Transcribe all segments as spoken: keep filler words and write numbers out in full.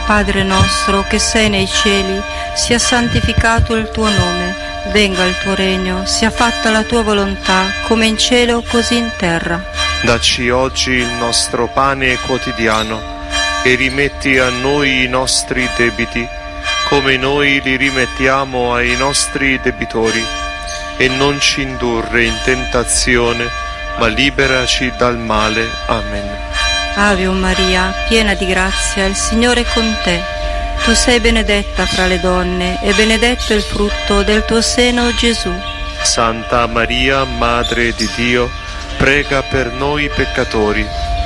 Padre nostro che sei nei cieli, sia santificato il tuo nome, venga il tuo regno, sia fatta la tua volontà, come in cielo così in terra. Dacci oggi il nostro pane quotidiano e rimetti a noi i nostri debiti, come noi li rimettiamo ai nostri debitori, e non ci indurre in tentazione, ma liberaci dal male. Amen. Ave Maria, piena di grazia, il Signore è con te. Tu sei benedetta fra le donne, e benedetto è il frutto del tuo seno, Gesù. Santa Maria, Madre di Dio, prega per noi peccatori,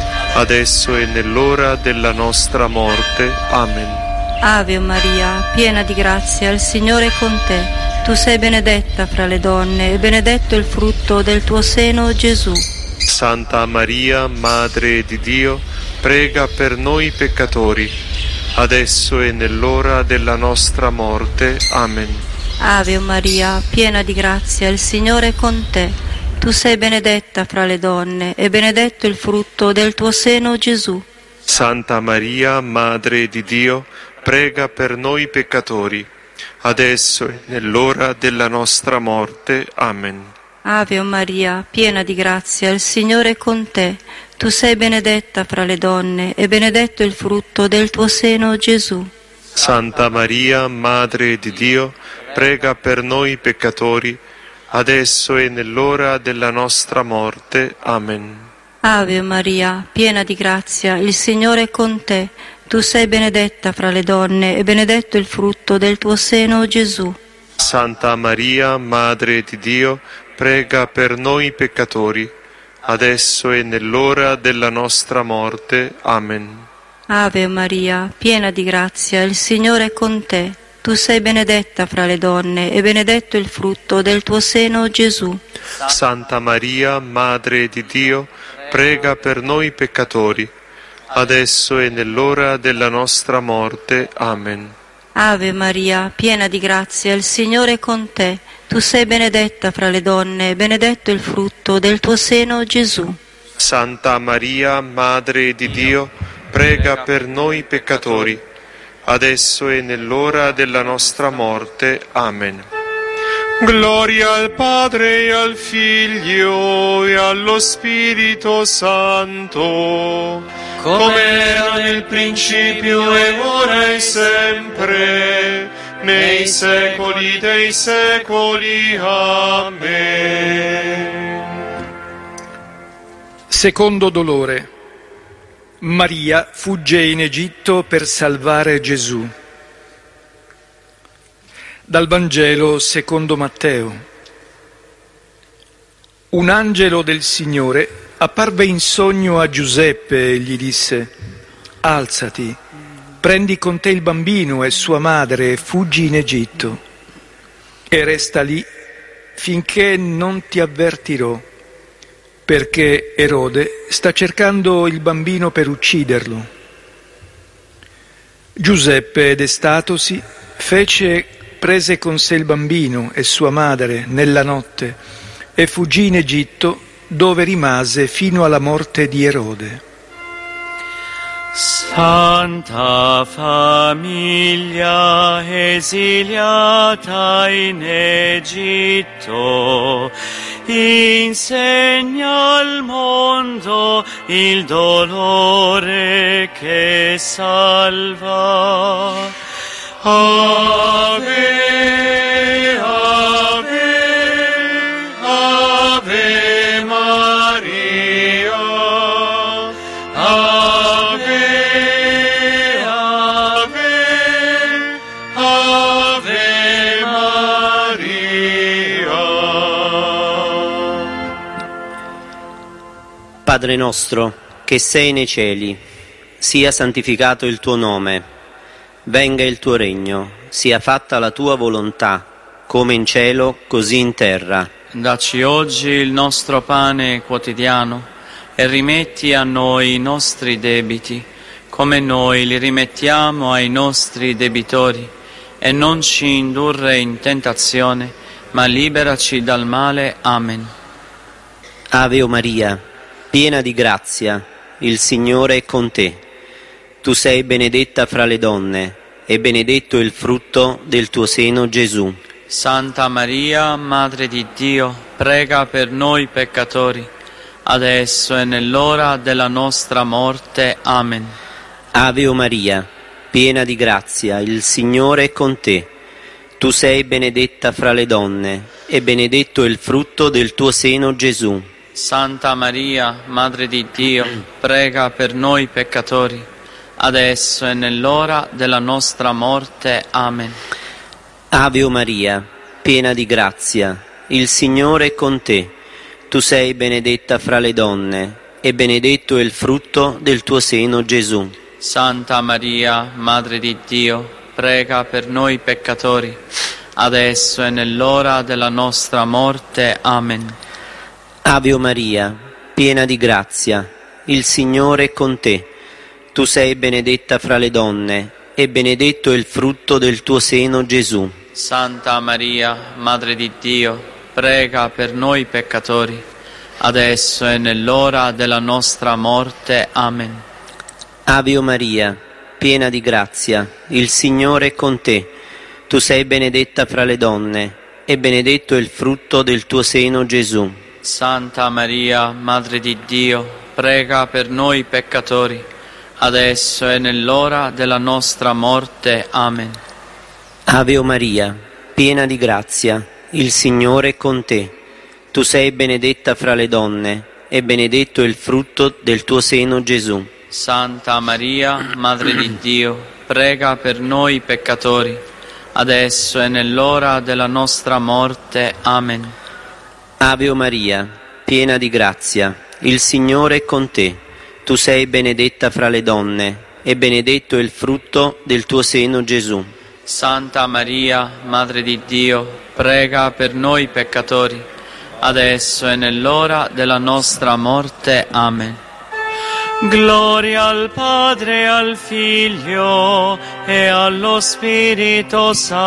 adesso e nell'ora della nostra morte. Amen. Ave Maria, piena di grazia, il Signore è con te. Tu sei benedetta fra le donne, e benedetto è il frutto del tuo seno, Gesù. Santa Maria, Madre di Dio, prega per noi peccatori, adesso e nell'ora della nostra morte. Amen. Ave Maria, piena di grazia, il Signore è con te. Tu sei benedetta fra le donne, e benedetto il frutto del tuo seno, Gesù. Santa Maria, Madre di Dio, prega per noi peccatori, adesso e nell'ora della nostra morte. Amen. Ave Maria, piena di grazia, il Signore è con te. Tu sei benedetta fra le donne, e benedetto il frutto del tuo seno, Gesù. Santa Maria, Madre di Dio, prega per noi peccatori, adesso e nell'ora della nostra morte. Amen. Ave Maria, piena di grazia, il Signore è con te. Tu sei benedetta fra le donne, e benedetto il frutto del tuo seno, Gesù. Santa Maria, Madre di Dio, prega per noi peccatori, adesso e nell'ora della nostra morte. Amen. Ave Maria, piena di grazia, il Signore è con te. Tu sei benedetta fra le donne, e benedetto il frutto del tuo seno, Gesù. Santa Maria, Madre di Dio, prega per noi peccatori, adesso e nell'ora della nostra morte. Amen. Ave Maria, piena di grazia, il Signore è con te. Tu sei benedetta fra le donne, e benedetto il frutto del tuo seno, Gesù. Santa Maria, Madre di Dio, prega per noi peccatori, adesso e nell'ora della nostra morte. Amen. Gloria al Padre, e al Figlio, e allo Spirito Santo, come era nel principio, e ora e sempre, nei secoli dei secoli. Amen. Secondo dolore. Maria fugge in Egitto per salvare Gesù. Dal Vangelo secondo Matteo. Un angelo del Signore apparve in sogno a Giuseppe e gli disse: alzati, prendi con te il bambino e sua madre e fuggi in Egitto, e resta lì finché non ti avvertirò, perché Erode sta cercando il bambino per ucciderlo. Giuseppe, destatosi, fece, prese con sé il bambino e sua madre nella notte e fuggì in Egitto, dove rimase fino alla morte di Erode. Santa famiglia esiliata in Egitto, insegna al mondo il dolore che salva. Ave, Ave, Ave Maria, Ave, Ave, Ave Maria. Padre nostro, che sei nei cieli, sia santificato il tuo nome. Venga il tuo regno, sia fatta la tua volontà, come in cielo, così in terra. Dacci oggi il nostro pane quotidiano e rimetti a noi i nostri debiti, come noi li rimettiamo ai nostri debitori, e non ci indurre in tentazione, ma liberaci dal male. Amen. Ave Maria, piena di grazia, il Signore è con te. Tu sei benedetta fra le donne, e benedetto il frutto del tuo seno, Gesù. Santa Maria, Madre di Dio, prega per noi peccatori, adesso e nell'ora della nostra morte. Amen. Ave o Maria, piena di grazia, il Signore è con te. Tu sei benedetta fra le donne, e benedetto il frutto del tuo seno, Gesù. Santa Maria, Madre di Dio, prega per noi peccatori, adesso e nell'ora della nostra morte. Amen. Ave o Maria, piena di grazia, il Signore è con te. Tu sei benedetta fra le donne, e benedetto il frutto del tuo seno, Gesù. Santa Maria, Madre di Dio, prega per noi peccatori, adesso e nell'ora della nostra morte. Amen. Ave o Maria, piena di grazia, il Signore è con te. Tu sei benedetta fra le donne, e benedetto il frutto del tuo seno, Gesù. Santa Maria, Madre di Dio, prega per noi peccatori, adesso e nell'ora della nostra morte. Amen. Ave o Maria, piena di grazia, il Signore è con te. Tu sei benedetta fra le donne, e benedetto il frutto del tuo seno, Gesù. Santa Maria, Madre di Dio, prega per noi peccatori, adesso e nell'ora della nostra morte. Amen. Ave o Maria, piena di grazia, il Signore è con te. Tu sei benedetta fra le donne, e benedetto il frutto del tuo seno, Gesù. Santa Maria, Madre di Dio, prega per noi peccatori, adesso e nell'ora della nostra morte. Amen. Ave o Maria, piena di grazia, il Signore è con te. Tu sei benedetta fra le donne, e benedetto il frutto del tuo seno, Gesù. Santa Maria, Madre di Dio, prega per noi peccatori, adesso e nell'ora della nostra morte. Amen. Gloria al Padre, al Figlio e allo Spirito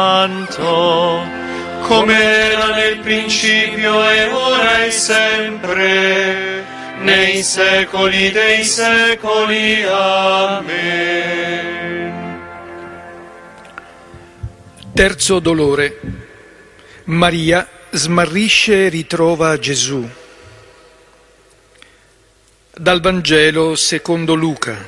Santo, come era nel principio e ora e sempre, nei secoli dei secoli. Amen. Terzo dolore. Maria smarrisce e ritrova Gesù. Dal Vangelo secondo Luca.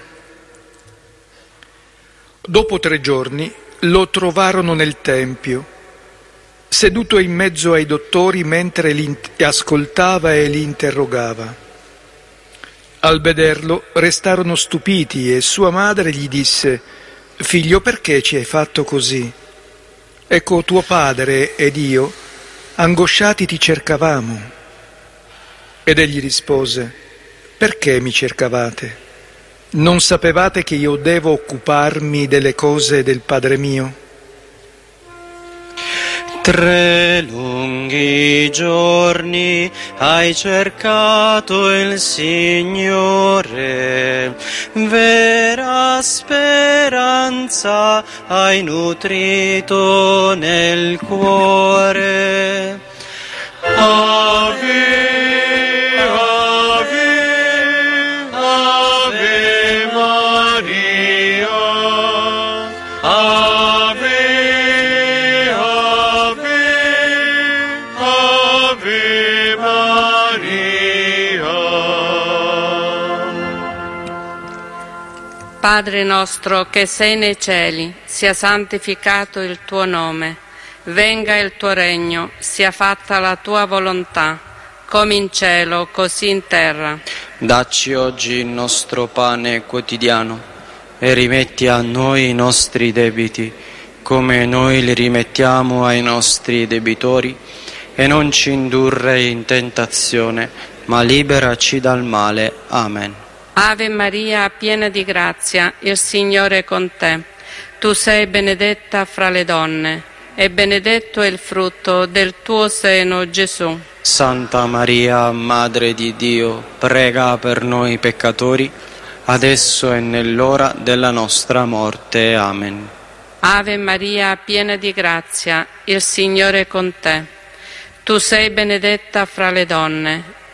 Dopo tre giorni lo trovarono nel Tempio, seduto in mezzo ai dottori mentre li ascoltava e li interrogava. Al vederlo restarono stupiti e sua madre gli disse: «Figlio, perché ci hai fatto così? Ecco, tuo padre ed io, angosciati, ti cercavamo». Ed egli rispose: «Perché mi cercavate? Non sapevate che io devo occuparmi delle cose del Padre mio?» Tre lunghi giorni hai cercato il Signore, vera speranza hai nutrito nel cuore. Ave, Ave, Ave Maria, Ave, Ave Maria. Padre nostro che sei nei cieli, sia santificato il tuo nome, venga il tuo regno, sia fatta la tua volontà, come in cielo, così in terra. Dacci oggi il nostro pane quotidiano e rimetti a noi i nostri debiti, come noi li rimettiamo ai nostri debitori, e non ci indurre in tentazione, ma liberaci dal male. Amen. Ave Maria, piena di grazia, il Signore è con te. Tu sei benedetta fra le donne, e benedetto è il frutto del tuo seno, Gesù. Santa Maria, Madre di Dio, prega per noi peccatori, adesso e nell'ora della nostra morte. Amen. Ave Maria, piena di grazia, il Signore è con te. Tu sei benedetta fra le donne,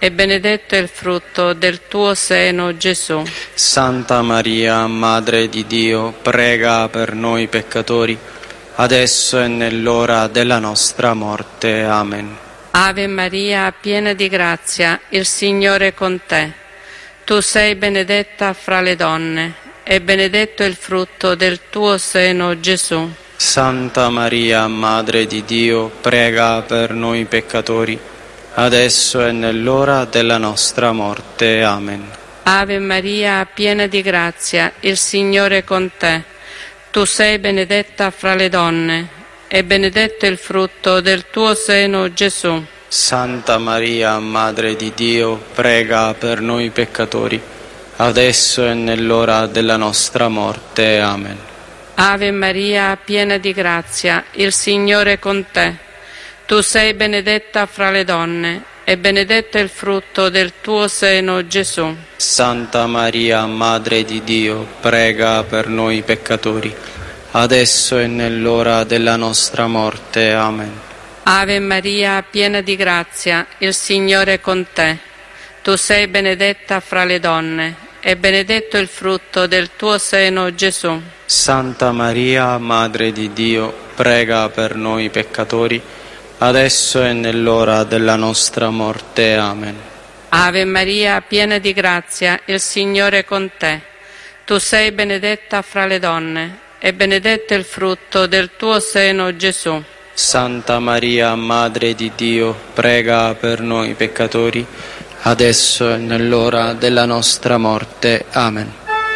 e benedetto è il frutto del tuo seno, Gesù. Santa Maria, Madre di Dio, prega per noi peccatori, adesso e nell'ora della nostra morte. Amen. Ave Maria, piena di grazia, il Signore è con te. Tu sei benedetta fra le donne, e benedetto è il frutto del tuo seno, Gesù. Santa Maria, Madre di Dio, prega per noi peccatori, adesso e nell'ora della nostra morte. Amen. Ave Maria, piena di grazia, il Signore è con te. Tu sei benedetta fra le donne, e benedetto è il frutto del tuo seno, Gesù. Santa Maria, Madre di Dio, prega per noi peccatori, adesso e nell'ora della nostra morte. Amen. Ave Maria, piena di grazia, il Signore è con te. Tu sei benedetta fra le donne, e benedetto è il frutto del tuo seno, Gesù. Santa Maria, Madre di Dio, prega per noi peccatori, adesso e nell'ora della nostra morte. Amen. Ave Maria, piena di grazia, il Signore è con te. Tu sei benedetta fra le donne, e benedetto è il frutto del tuo seno, Gesù. Santa Maria, Madre di Dio, prega per noi peccatori, adesso e nell'ora della nostra morte. Amen. Ave Maria, piena di grazia, il Signore è con te. Tu sei benedetta fra le donne, e benedetto è il frutto del tuo seno, Gesù. Santa Maria, Madre di Dio, prega per noi peccatori, adesso e nell'ora della nostra morte. Amen.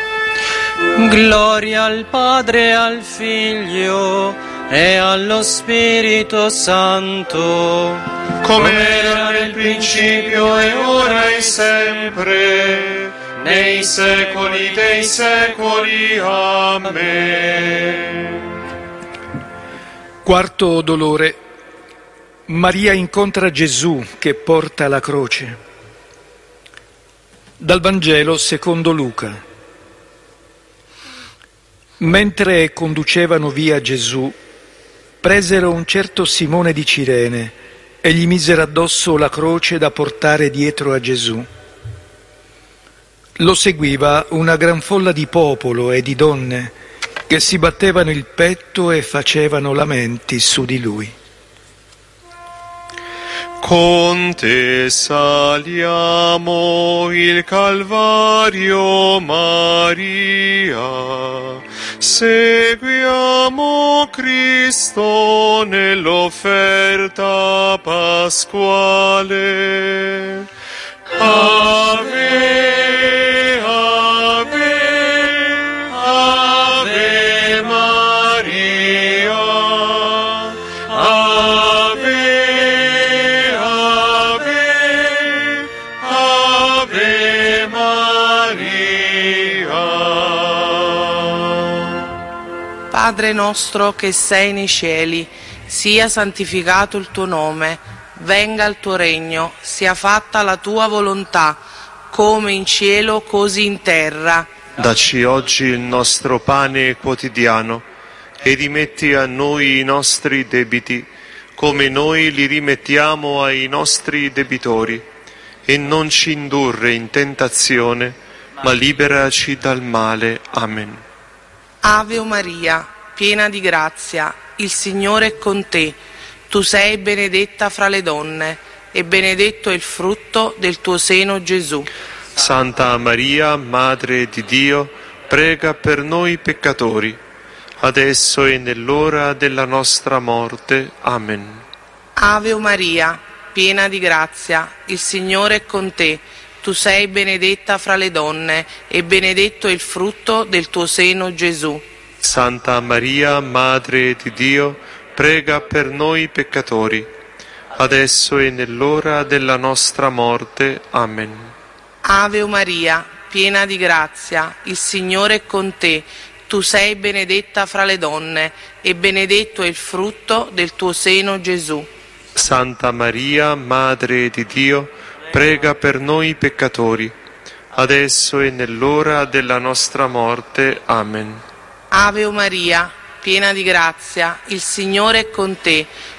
Gloria al Padre, al Figlio e allo Spirito Santo, come era nel principio e ora e sempre, nei secoli dei secoli. Amen. Quarto dolore. Maria incontra Gesù che porta la croce. Dal Vangelo secondo Luca. Mentre conducevano via Gesù, presero un certo Simone di Cirene e gli misero addosso la croce da portare dietro a Gesù. Lo seguiva una gran folla di popolo e di donne che si battevano il petto e facevano lamenti su di lui. Con te saliamo il Calvario, Maria, seguiamo Cristo nell'offerta pasquale. Ave, Ave, Ave Maria, Ave, Ave, Ave Maria. Padre nostro che sei nei cieli, sia santificato il tuo nome. Venga il tuo regno, sia fatta la tua volontà, come in cielo così in terra. Dacci oggi il nostro pane quotidiano e rimetti a noi i nostri debiti, come noi li rimettiamo ai nostri debitori. E non ci indurre in tentazione, ma liberaci dal male. Amen. Ave Maria, piena di grazia, il Signore è con te. Tu sei benedetta fra le donne, e benedetto è il frutto del tuo seno, Gesù. Santa Maria, Madre di Dio, prega per noi peccatori, adesso e nell'ora della nostra morte. Amen. Ave Maria, piena di grazia, il Signore è con te. Tu sei benedetta fra le donne, e benedetto è il frutto del tuo seno, Gesù. Santa Maria, Madre di Dio, prega per noi peccatori, adesso e nell'ora della nostra morte. Amen. Ave Maria, piena di grazia, il Signore è con te. Tu sei benedetta fra le donne, e benedetto è il frutto del tuo seno, Gesù. Santa Maria, Madre di Dio, prega per noi peccatori, adesso e nell'ora della nostra morte. Amen. Ave Maria, piena di grazia, il Signore è con te.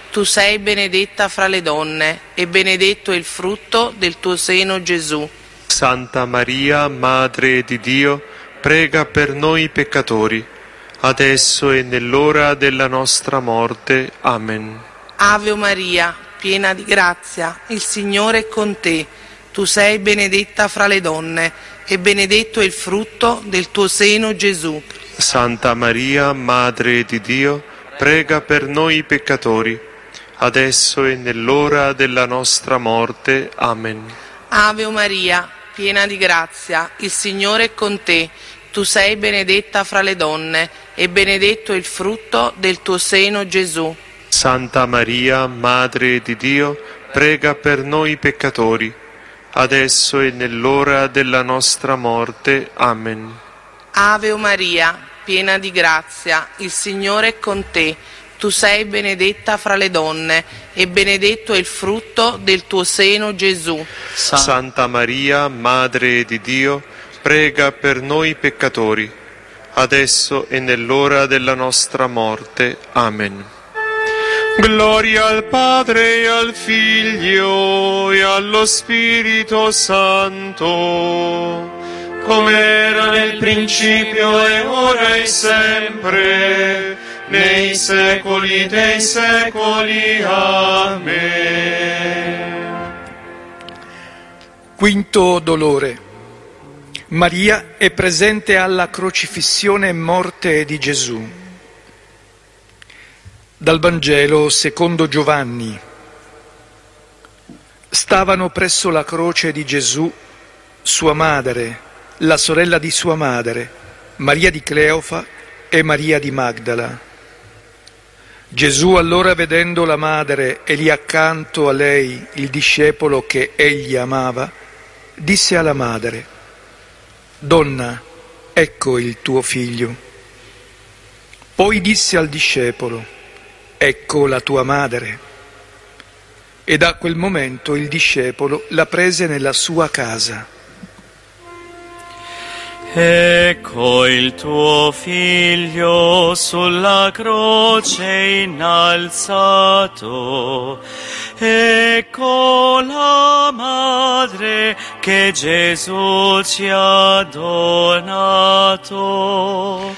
tu sei benedetta fra le donne, e benedetto è il frutto del tuo seno, Gesù. Santa Maria, Madre di Dio, prega per noi peccatori, adesso e nell'ora della nostra morte. Amen. Ave Maria, piena di grazia, il Signore è con te. Tu sei benedetta fra le donne, e benedetto è il frutto del tuo seno, Gesù. Santa Maria, Madre di Dio, prega per noi peccatori, adesso e nell'ora della nostra morte. Amen. Ave Maria, piena di grazia, il Signore è con te. Tu sei benedetta fra le donne, e benedetto è il frutto del tuo seno, Gesù. Santa Maria, Madre di Dio, prega per noi peccatori, adesso e nell'ora della nostra morte. Amen. Ave Maria, piena di grazia, il Signore è con te. Tu sei benedetta fra le donne, e benedetto è il frutto del tuo seno, Gesù. Santa Maria, Madre di Dio, prega per noi peccatori, adesso e nell'ora della nostra morte. Amen. Gloria al Padre e al Figlio e allo Spirito Santo, come era nel principio e ora e sempre, nei secoli dei secoli. Amen. Quinto dolore. Maria è presente alla crocifissione e morte di Gesù. Dal Vangelo secondo Giovanni. Stavano presso la croce di Gesù sua madre, la sorella di sua madre, Maria di Cleofa e Maria di Magdala. Gesù allora, vedendo la madre e lì accanto a lei il discepolo che egli amava, disse alla madre: «Donna, ecco il tuo figlio». Poi disse al discepolo: «Ecco la tua madre». E da quel momento il discepolo la prese nella sua casa. Ecco il tuo figlio sulla croce innalzato, ecco la madre che Gesù ci ha donato.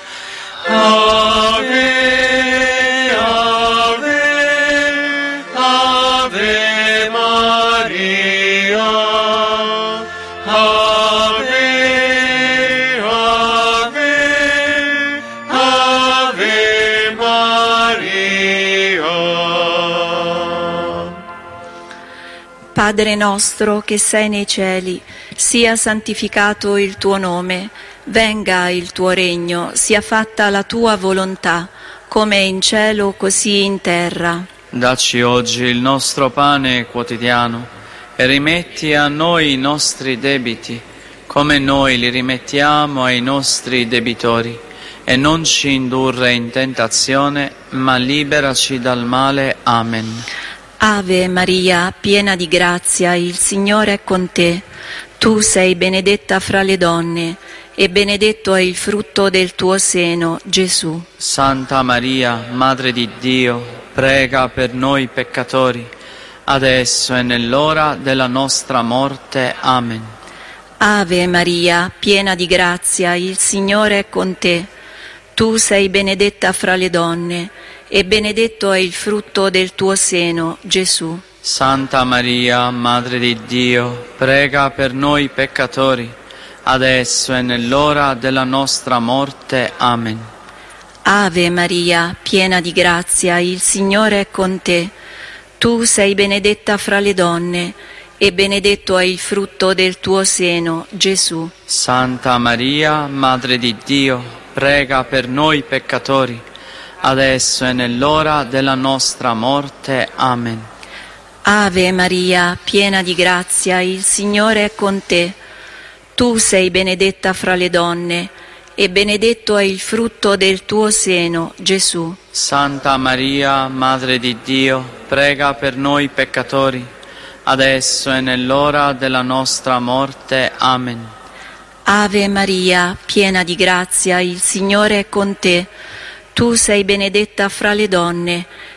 Ave, ave, ave Maria, ave, ave, ave Maria. Padre nostro che sei nei cieli, sia santificato il tuo nome, venga il tuo regno, sia fatta la tua volontà, come in cielo così in terra. Dacci oggi il nostro pane quotidiano e rimetti a noi i nostri debiti, come noi li rimettiamo ai nostri debitori, e non ci indurre in tentazione, ma liberaci dal male. Amen. Ave Maria, piena di grazia, il Signore è con te. Tu sei benedetta fra le donne, e benedetto è il frutto del tuo seno, Gesù. Santa Maria, Madre di Dio, prega per noi peccatori, adesso e nell'ora della nostra morte. Amen. Ave Maria, piena di grazia, il Signore è con te. Tu sei benedetta fra le donne, e benedetto è il frutto del tuo seno, Gesù. Santa Maria, Madre di Dio, prega per noi peccatori, adesso e nell'ora della nostra morte. Amen. Ave Maria, piena di grazia, il Signore è con te. Tu sei benedetta fra le donne, e benedetto è il frutto del tuo seno, Gesù. Santa Maria, Madre di Dio, prega per noi peccatori, adesso e nell'ora della nostra morte. Amen. Ave Maria, piena di grazia, il Signore è con te. Tu sei benedetta fra le donne, e benedetto è il frutto del tuo seno, Gesù. Santa Maria, Madre di Dio, prega per noi peccatori, adesso e nell'ora della nostra morte. Amen. Ave Maria, piena di grazia, il Signore è con te. Tu sei benedetta fra le donne,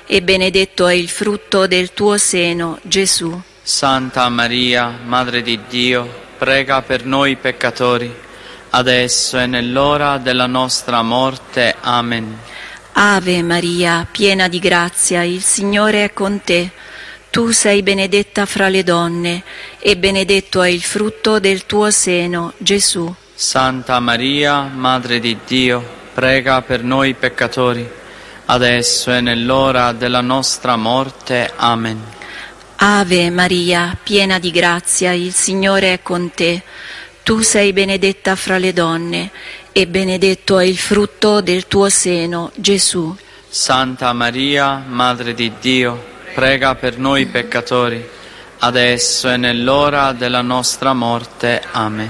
e benedetto è il frutto del tuo seno, Gesù. Santa Maria, Madre di Dio, prega per noi peccatori, adesso e nell'ora della nostra morte. Amen. Ave Maria, piena di grazia, il Signore è con te. Tu sei benedetta fra le donne, e benedetto è il frutto del tuo seno, Gesù. Santa Maria, Madre di Dio, prega per noi peccatori, adesso e nell'ora della nostra morte. Amen. Ave Maria, piena di grazia, il Signore è con te. Tu sei benedetta fra le donne, e benedetto è il frutto del tuo seno, Gesù. Santa Maria, Madre di Dio, prega per noi peccatori, adesso e nell'ora della nostra morte. Amen.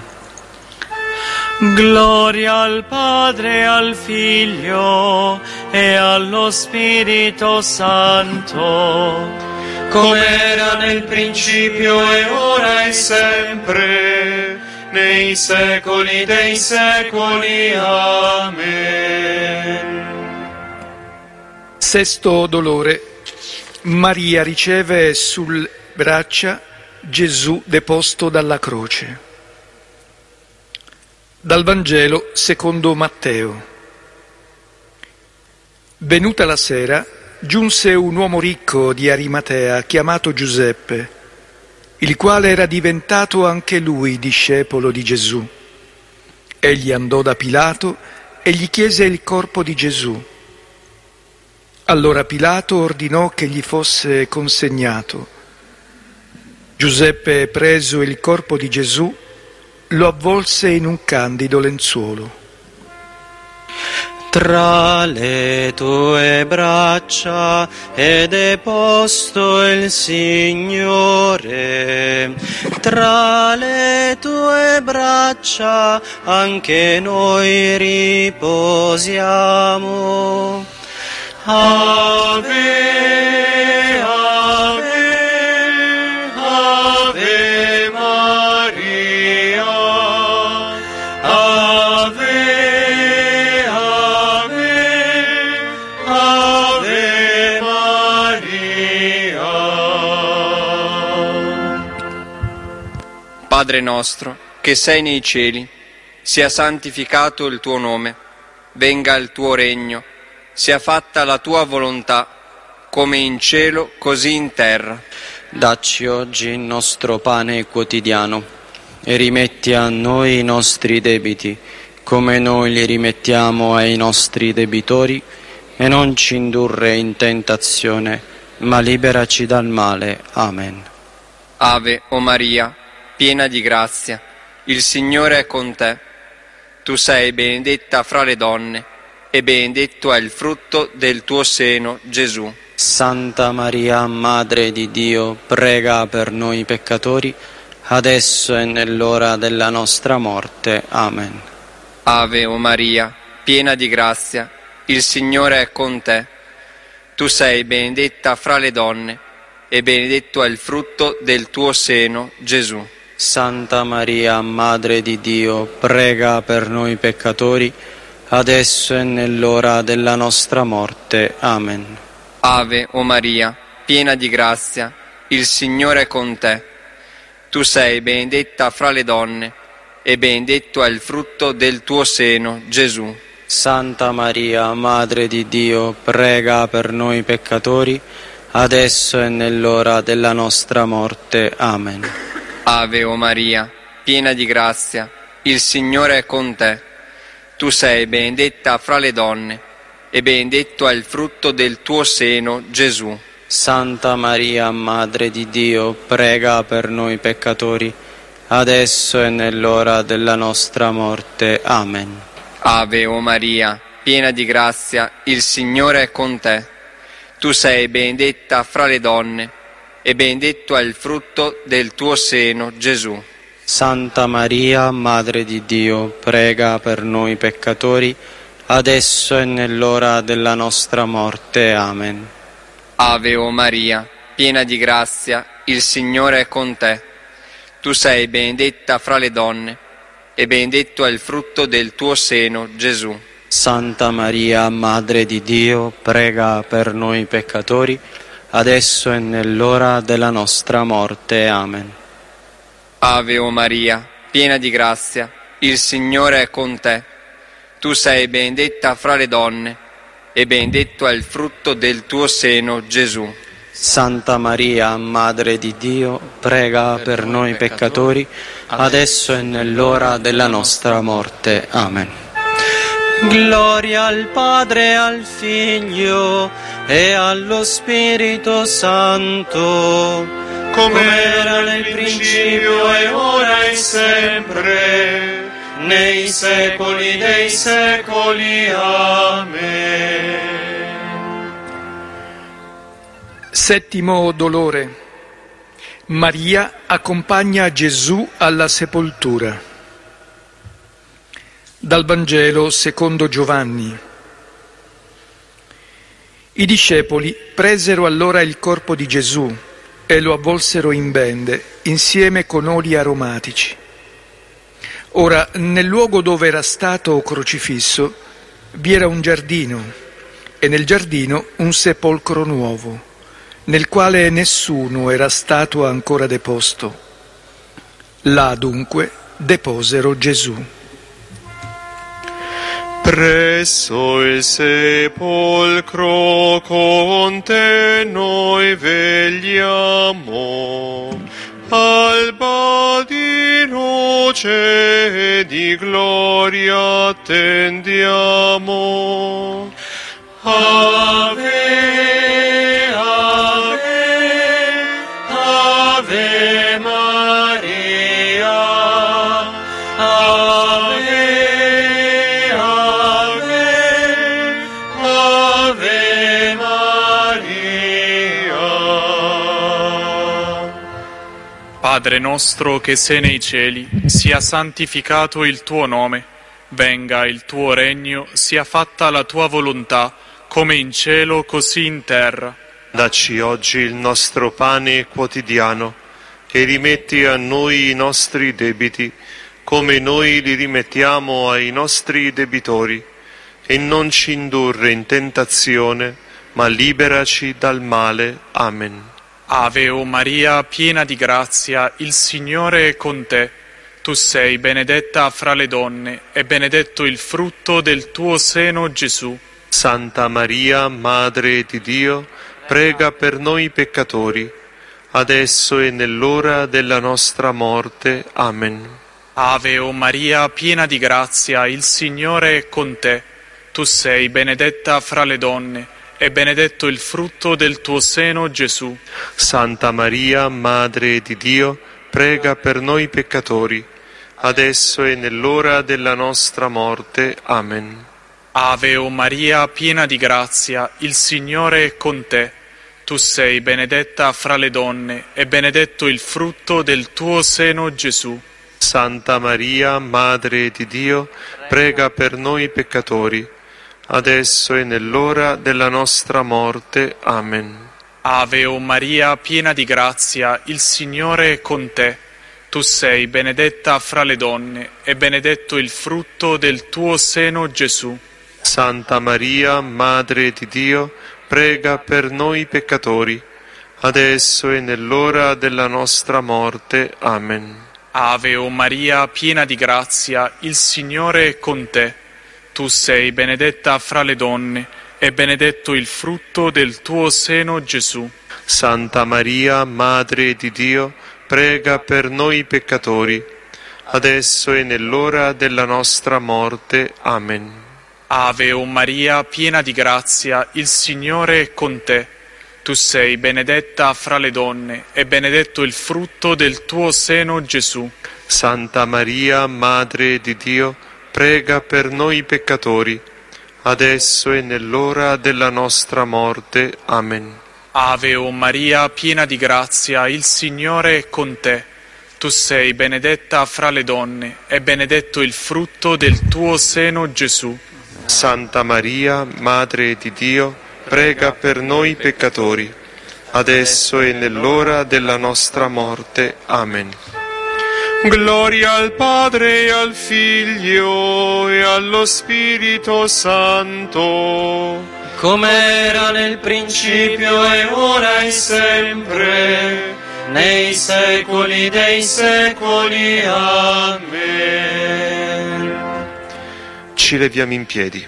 Gloria al Padre, al Figlio e allo Spirito Santo, come era nel principio e ora e sempre, nei secoli dei secoli. Amen. Sesto dolore. Maria riceve sul braccia Gesù deposto dalla croce. Dal Vangelo secondo Matteo. Venuta la sera, giunse un uomo ricco di Arimatea chiamato Giuseppe, il quale era diventato anche lui discepolo di Gesù. Egli andò da Pilato e gli chiese il corpo di Gesù. Allora Pilato ordinò che gli fosse consegnato. Giuseppe, preso il corpo di Gesù, lo avvolse in un candido lenzuolo. Tra le tue braccia è deposto il Signore, tra le tue braccia anche noi riposiamo. Ave, Ave, Ave Maria, Ave, Ave, Ave Maria. Padre nostro, che sei nei cieli, sia santificato il tuo nome, venga il tuo regno, sia fatta la tua volontà, come in cielo, così in terra. Dacci oggi il nostro pane quotidiano e rimetti a noi i nostri debiti, come noi li rimettiamo ai nostri debitori, e non ci indurre in tentazione, ma liberaci dal male. Amen. Ave o Maria, piena di grazia, il Signore è con te. Tu sei benedetta fra le donne, e benedetto è il frutto del tuo seno, Gesù. Santa Maria, Madre di Dio, prega per noi peccatori, adesso e nell'ora della nostra morte. Amen. Ave o Maria, piena di grazia, il Signore è con te. Tu sei benedetta fra le donne, e benedetto è il frutto del tuo seno, Gesù. Santa Maria, Madre di Dio, prega per noi peccatori, adesso e nell'ora della nostra morte. Amen. Ave o Maria, piena di grazia, il Signore è con te. Tu sei benedetta fra le donne, e benedetto è il frutto del tuo seno, Gesù. Santa Maria, Madre di Dio, prega per noi peccatori, adesso e nell'ora della nostra morte. Amen. Ave o Maria, piena di grazia, il Signore è con te. Tu sei benedetta fra le donne, e benedetto è il frutto del tuo seno, Gesù. Santa Maria, Madre di Dio, prega per noi peccatori, adesso e nell'ora della nostra morte. Amen. Ave o Maria, piena di grazia, il Signore è con te. Tu sei benedetta fra le donne, e benedetto è il frutto del tuo seno, Gesù. Santa Maria, Madre di Dio, prega per noi peccatori, adesso e nell'ora della nostra morte. Amen. Ave o Maria, piena di grazia, il Signore è con te. Tu sei benedetta fra le donne, e benedetto è il frutto del tuo seno, Gesù. Santa Maria, Madre di Dio, prega per noi peccatori, adesso e nell'ora della nostra morte. Amen. Ave o Maria, piena di grazia, il Signore è con te. Tu sei benedetta fra le donne, e benedetto è il frutto del tuo seno, Gesù. Santa Maria, Madre di Dio, prega per noi peccatori, adesso e nell'ora della nostra morte. Amen. Gloria al Padre, al Figlio e allo Spirito Santo, come era nel principio e ora e sempre, nei secoli dei secoli. Amen. Settimo dolore. Maria accompagna Gesù alla sepoltura. Dal Vangelo secondo Giovanni. I discepoli presero allora il corpo di Gesù e lo avvolsero in bende insieme con oli aromatici. Ora, nel luogo dove era stato crocifisso vi era un giardino e nel giardino un sepolcro nuovo, nel quale nessuno era stato ancora deposto. Là dunque deposero Gesù. Presso il sepolcro con te noi vegliamo, alba di luce e di gloria attendiamo. Ave, Ave, Ave Maria, Ave, Ave, Ave Maria. Padre nostro che sei nei cieli, sia santificato il tuo nome, venga il tuo regno, sia fatta la tua volontà, come in cielo così in terra. Dacci oggi il nostro pane quotidiano e rimetti a noi i nostri debiti, come noi li rimettiamo ai nostri debitori, e non ci indurre in tentazione, ma liberaci dal male. Amen. Ave o Maria, piena di grazia, il Signore è con te. Tu sei benedetta fra le donne, e benedetto il frutto del tuo seno, Gesù. Santa Maria, Madre di Dio, prega per noi peccatori, adesso e nell'ora della nostra morte. Amen. Ave o Maria, piena di grazia, il Signore è con te. Tu sei benedetta fra le donne, e benedetto il frutto del tuo seno, Gesù. Santa Maria, Madre di Dio, prega per noi peccatori, adesso e nell'ora della nostra morte. Amen. Ave o Maria, piena di grazia, il Signore è con te. Tu sei benedetta fra le donne, e benedetto il frutto del tuo seno, Gesù. Santa Maria, Madre di Dio, prega per noi peccatori, adesso e nell'ora della nostra morte. Amen. Ave o Maria, piena di grazia, il Signore è con te. Tu sei benedetta fra le donne, e benedetto il frutto del tuo seno, Gesù. Santa Maria, Madre di Dio, prega per noi peccatori, adesso e nell'ora della nostra morte. Amen. Ave o Maria, piena di grazia, il Signore è con te. Tu sei benedetta fra le donne, e benedetto il frutto del tuo seno, Gesù. Santa Maria, Madre di Dio, prega per noi peccatori, adesso e nell'ora della nostra morte. Amen. Ave o Maria, piena di grazia, il Signore è con te. Tu sei benedetta fra le donne, e benedetto il frutto del tuo seno, Gesù. Santa Maria, Madre di Dio, prega per noi peccatori, adesso e nell'ora della nostra morte. Amen. Ave o Maria, piena di grazia, il Signore è con te. Tu sei benedetta fra le donne, e benedetto il frutto del tuo seno, Gesù. Santa Maria, Madre di Dio, prega per noi peccatori, adesso e nell'ora della nostra morte. Amen. Gloria al Padre e al Figlio e allo Spirito Santo, come era nel principio e ora e sempre, nei secoli dei secoli. Amen. Ci leviamo in piedi.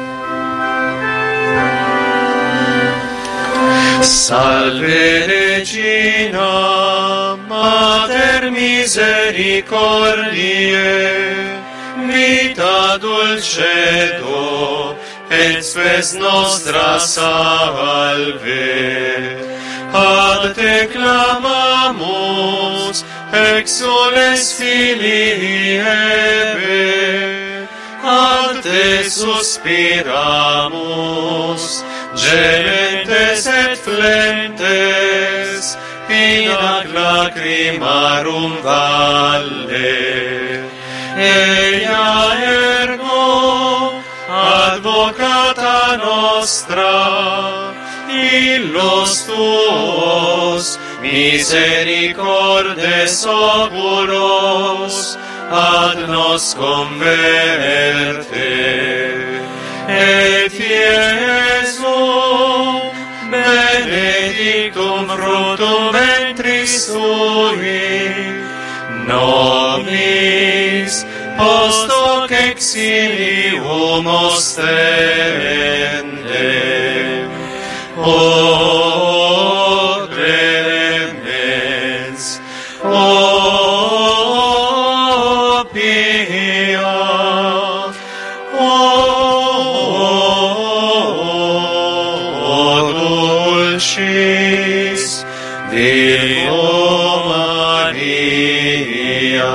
Salve Regina, Mater misericordiae, vita dulcedo, et spes nostra salve. Ad te clamamus, exules filii Eve, ad te suspiramus, gementes et flentes, in ad lacrimarum valle. Eia ergo, advocata nostra, illos tuos, misericordes oculos, ad nos converte. Et Iesum, benedictum fructum ventris tui, nobis post hoc exilium ostende. O clemens, o pia, o dulcis Deo Maria.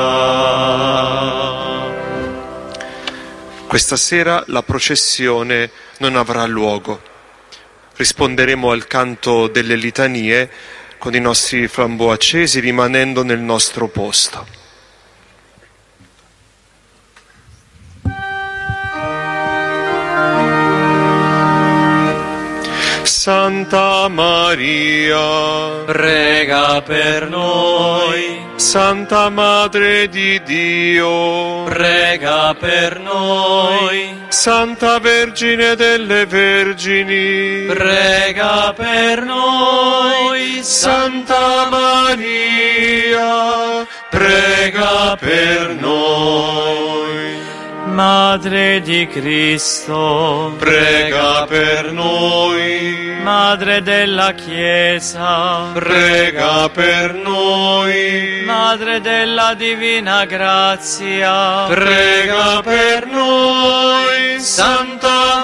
Questa sera la processione non avrà luogo. Risponderemo al canto delle litanie con i nostri flambeau accesi, rimanendo nel nostro posto. Santa Maria, prega per noi. Santa Madre di Dio, prega per noi. Santa Vergine delle Vergini, prega per noi. Santa Maria, prega per noi. Madre di Cristo, prega per noi. Madre della Chiesa, prega per noi. Madre della Divina Grazia, prega per noi. Santa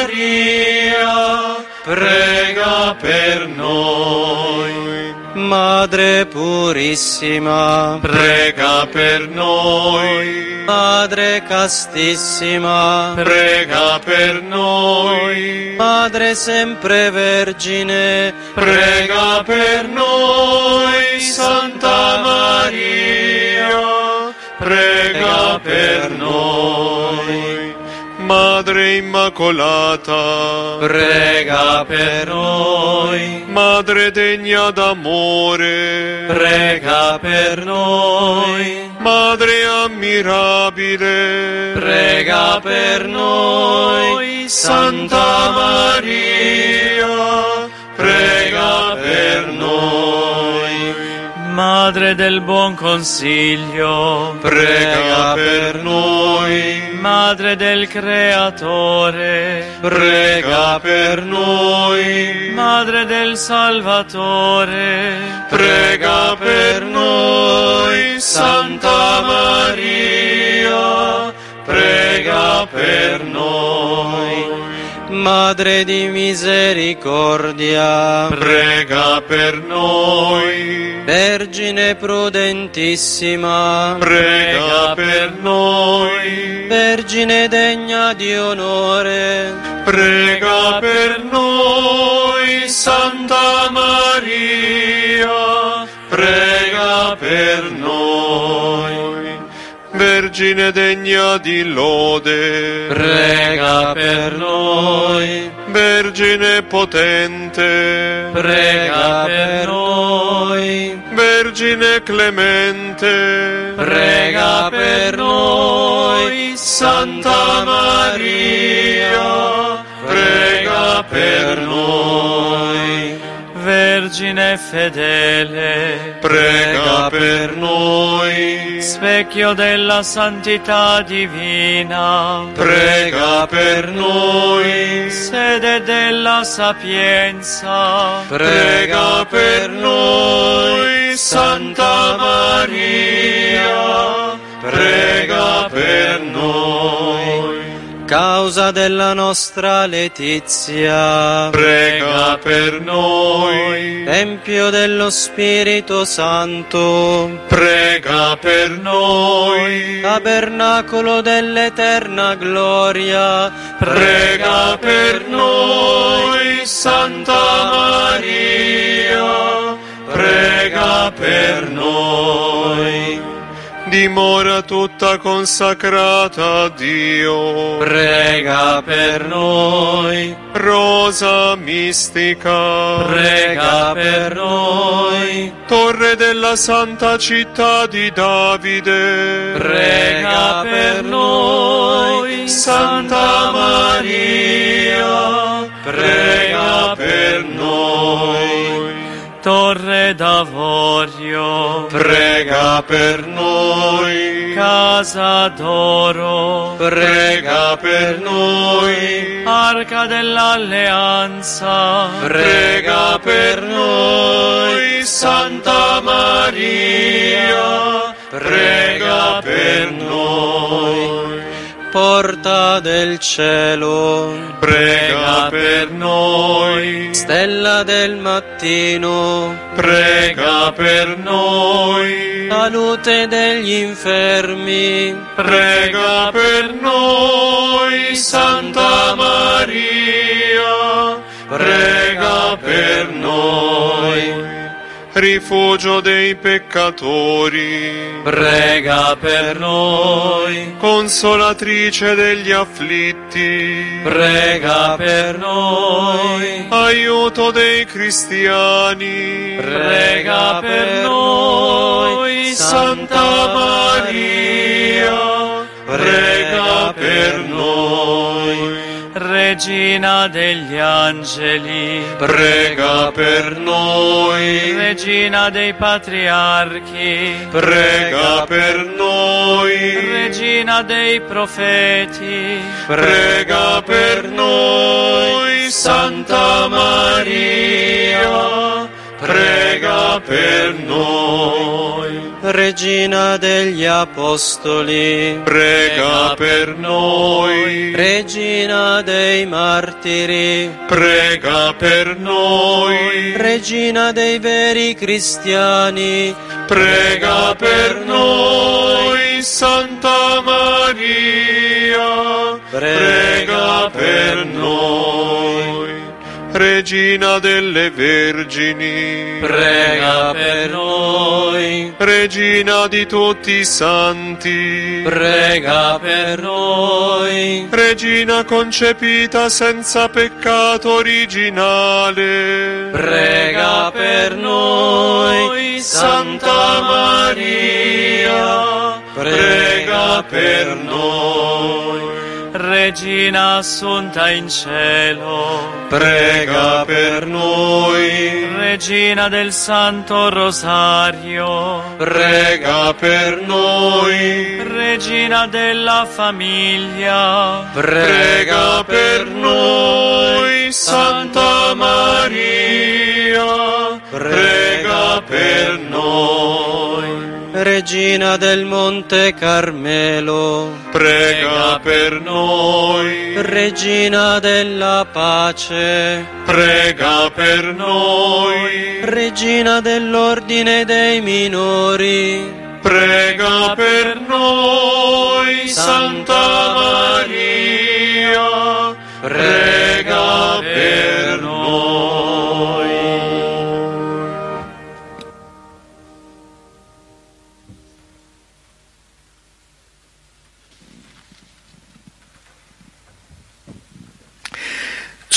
Maria, prega per noi. Madre purissima, prega per noi. Madre castissima, prega per noi. Madre sempre vergine, prega per noi. Santa Maria, prega per noi. Madre Immacolata, prega per noi. Madre degna d'amore, prega per noi. Madre ammirabile, prega per noi. Santa Maria, prega per noi. Madre del buon consiglio, prega per noi. Madre del Creatore, prega per noi. Madre del Salvatore, prega per noi. Santa Maria, prega per noi. Madre di misericordia, prega per noi. Vergine prudentissima, prega per noi. Vergine degna di onore, prega per noi. Santa Maria, prega per noi. Vergine Vergine degna di lode, prega per noi. Vergine potente, prega per noi. Vergine clemente, prega per noi. Santa Maria, prega per noi. Vergine fedele, prega per noi. Specchio della santità divina, prega per noi. Sede della sapienza, prega per noi. Santa Maria, prega per noi. Causa della nostra letizia, prega per noi. Tempio dello Spirito Santo, prega per noi. Tabernacolo dell'eterna gloria, prega per noi. Santa Maria, prega per noi. Dimora tutta consacrata a Dio, prega per noi. Rosa mistica, prega per noi. Torre della santa città di Davide, prega per noi. Santa Maria, prega per noi. Torre d'Avorio, prega per noi. Casa d'Oro, prega per noi. Arca dell'Alleanza, prega per noi. Santa Maria, prega per noi. Porta del cielo, prega per noi. Stella del mattino, prega per noi. Salute degli infermi, prega per noi. Santa Maria, prega per noi. Rifugio dei peccatori, prega per noi. Consolatrice degli afflitti, prega per noi. Aiuto dei cristiani, prega per noi. Santa Maria, prega per noi. Regina degli angeli, prega per noi. Regina dei patriarchi, prega per noi. Regina dei profeti, prega per noi. Santa Maria, prega per noi. Regina degli apostoli, prega per noi. Regina dei martiri, prega per noi. Regina dei veri cristiani, prega per noi. Santa Maria, prega per noi. Regina delle Vergini, prega per noi. Regina di tutti i santi, prega per noi. Regina concepita senza peccato originale, prega per noi. Santa Maria, prega per noi. Regina assunta in cielo, prega per noi. Regina del Santo Rosario, prega per noi. Regina della famiglia, prega per noi. Santa Maria, prega per noi. Regina del Monte Carmelo, prega per noi. Regina della pace, prega per noi. Regina dell'ordine dei minori, prega per noi. Santa Maria, prega per noi.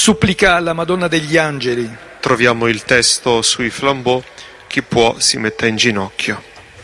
Supplica alla Madonna degli Angeli. Troviamo il testo sui flambeau. Chi può si metta in ginocchio.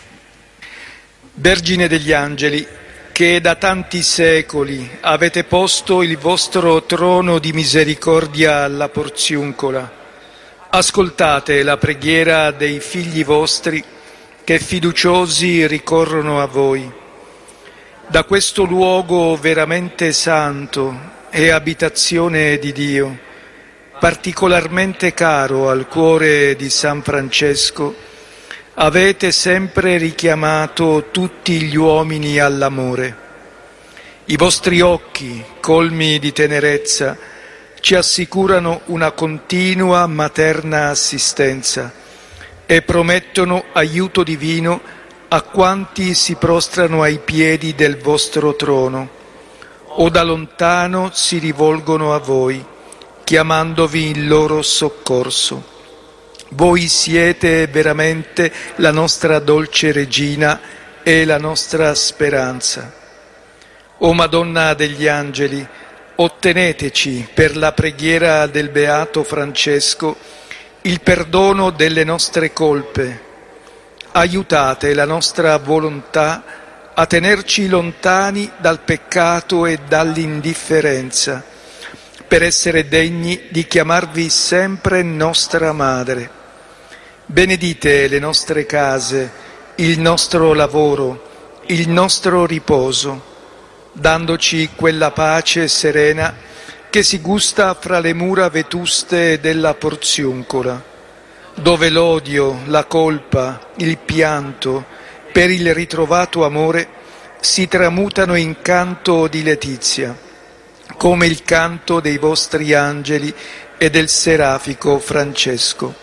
Vergine degli Angeli, che da tanti secoli avete posto il vostro trono di misericordia alla Porziuncola, ascoltate la preghiera dei figli vostri che fiduciosi ricorrono a voi. Da questo luogo veramente santo e abitazione di Dio, particolarmente caro al cuore di San Francesco, avete sempre richiamato tutti gli uomini all'amore. I vostri occhi, colmi di tenerezza, ci assicurano una continua materna assistenza e promettono aiuto divino a quanti si prostrano ai piedi del vostro trono o da lontano si rivolgono a voi, chiamandovi in loro soccorso. Voi siete veramente la nostra dolce regina e la nostra speranza. O Madonna degli Angeli, otteneteci per la preghiera del Beato Francesco il perdono delle nostre colpe. Aiutate la nostra volontà a tenerci lontani dal peccato e dall'indifferenza, per essere degni di chiamarvi sempre nostra Madre. Benedite le nostre case, il nostro lavoro, il nostro riposo, dandoci quella pace serena che si gusta fra le mura vetuste della Porziuncola, dove l'odio, la colpa, il pianto per il ritrovato amore si tramutano in canto di letizia, come il canto dei vostri angeli e del serafico Francesco.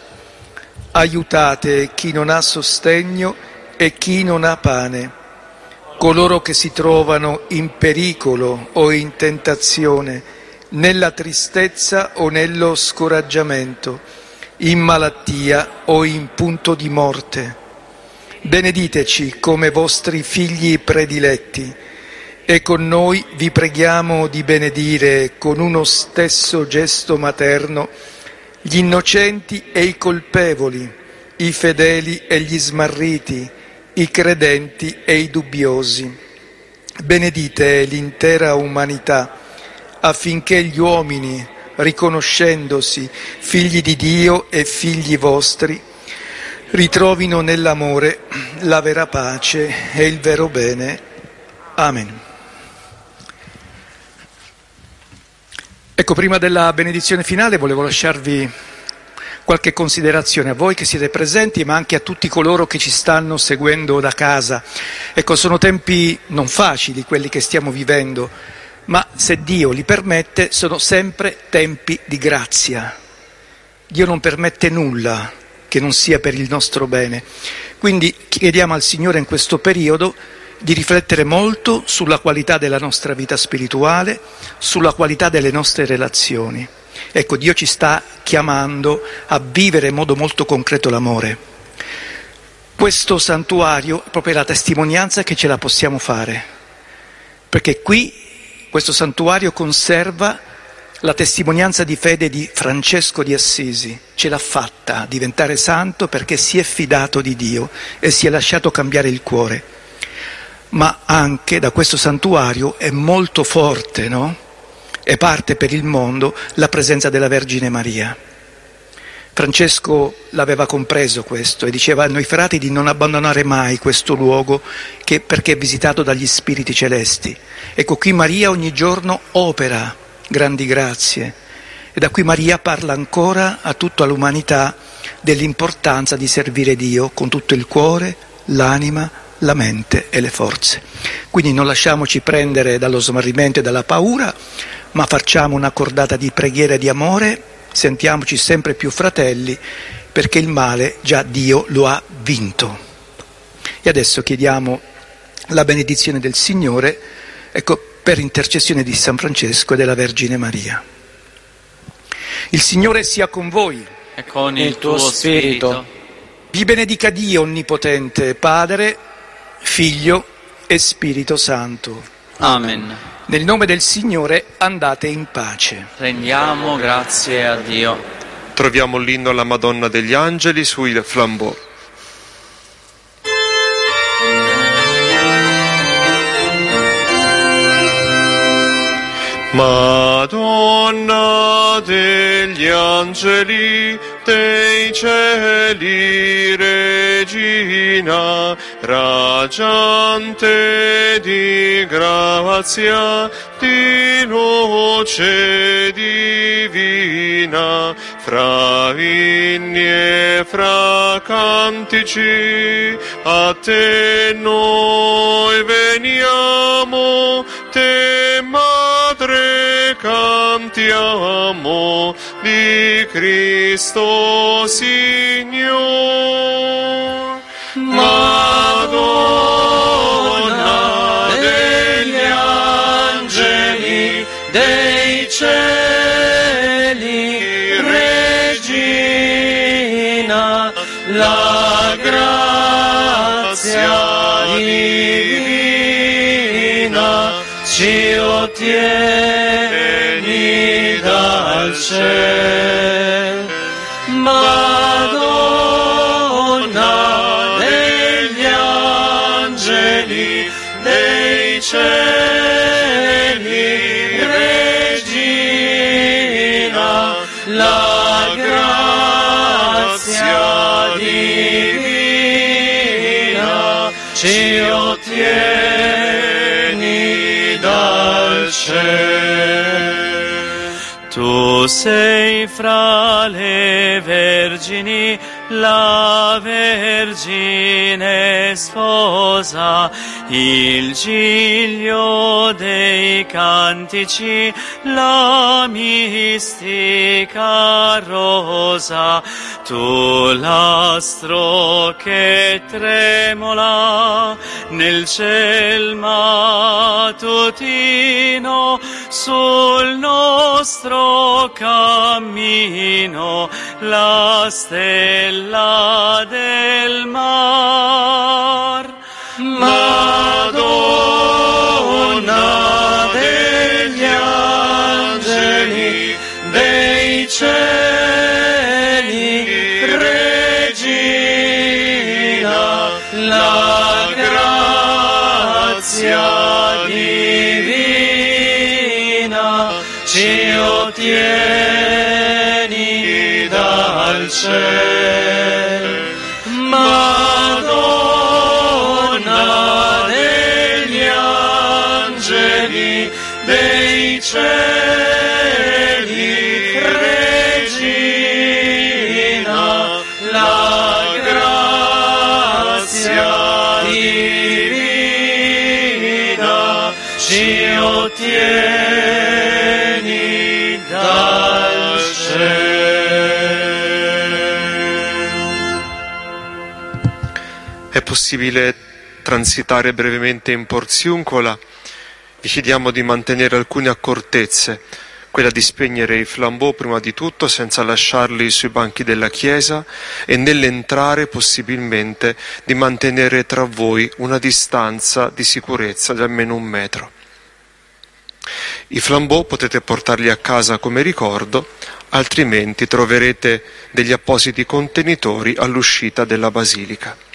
Aiutate chi non ha sostegno e chi non ha pane, coloro che si trovano in pericolo o in tentazione, nella tristezza o nello scoraggiamento, in malattia o in punto di morte. Benediteci come vostri figli prediletti e con noi vi preghiamo di benedire con uno stesso gesto materno gli innocenti e i colpevoli, i fedeli e gli smarriti, i credenti e i dubbiosi. Benedite l'intera umanità affinché gli uomini, riconoscendosi figli di Dio e figli vostri, ritrovino nell'amore la vera pace e il vero bene. Amen. Ecco, prima della benedizione finale volevo lasciarvi qualche considerazione a voi che siete presenti, ma anche a tutti coloro che ci stanno seguendo da casa. Ecco, sono tempi non facili quelli che stiamo vivendo, ma se Dio li permette sono sempre tempi di grazia. Dio non permette nulla che non sia per il nostro bene. Quindi chiediamo al Signore in questo periodo di riflettere molto sulla qualità della nostra vita spirituale, sulla qualità delle nostre relazioni. Ecco, Dio ci sta chiamando a vivere in modo molto concreto l'amore. Questo santuario è proprio la testimonianza che ce la possiamo fare, perché qui questo santuario conserva la testimonianza di fede di Francesco di Assisi. Ce l'ha fatta diventare santo perché si è fidato di Dio e si è lasciato cambiare il cuore. Ma anche da questo santuario è molto forte, no? E parte per il mondo la presenza della Vergine Maria. Francesco l'aveva compreso questo e diceva a noi frati di non abbandonare mai questo luogo che, perché è visitato dagli spiriti celesti. Ecco, qui Maria ogni giorno opera grandi grazie e da qui Maria parla ancora a tutta l'umanità dell'importanza di servire Dio con tutto il cuore, l'anima, la mente e le forze. Quindi non lasciamoci prendere dallo smarrimento e dalla paura, ma facciamo una cordata di preghiera e di amore, sentiamoci sempre più fratelli, perché il male già Dio lo ha vinto. E adesso chiediamo la benedizione del Signore, ecco, per intercessione di San Francesco e della Vergine Maria. Il Signore sia con voi e con il tuo spirito. Vi benedica Dio Onnipotente, Padre, Figlio e Spirito Santo. Amen. Nel nome del Signore andate in pace. Rendiamo grazie a Dio. Troviamo l'inno alla Madonna degli Angeli sui flambeau. Madonna degli angeli, dei cieli, regina, raggiante di grazia, di luce divina, fra inni e fra cantici, a te noi veniamo, te Madre cantiamo, di Cristo Signor. Madonna degli angeli, dei cieli, regina, la grazia divina ci ottieni dal cielo. Madonna degli angeli, dei cieli, regina, la grazia divina ci ottieni dal cielo. Tu sei fra le vergini la Vergine sposa, il giglio dei cantici, la mistica rosa. Tu l'astro che tremola nel ciel mattutino, sul nostro cammino la stella del mar. Madonna degli angeli, dei cieli, regina, la grazia divina ci ottieni dal cielo. Madonna degli angeli, dei cieli, regina, la grazia divina ci ottieni dal cielo. È possibile transitare brevemente in Porziuncola? Vi chiediamo di mantenere alcune accortezze, quella di spegnere i flambeau prima di tutto senza lasciarli sui banchi della chiesa e nell'entrare possibilmente di mantenere tra voi una distanza di sicurezza di almeno un metro. I flambeau potete portarli a casa come ricordo, altrimenti troverete degli appositi contenitori all'uscita della basilica.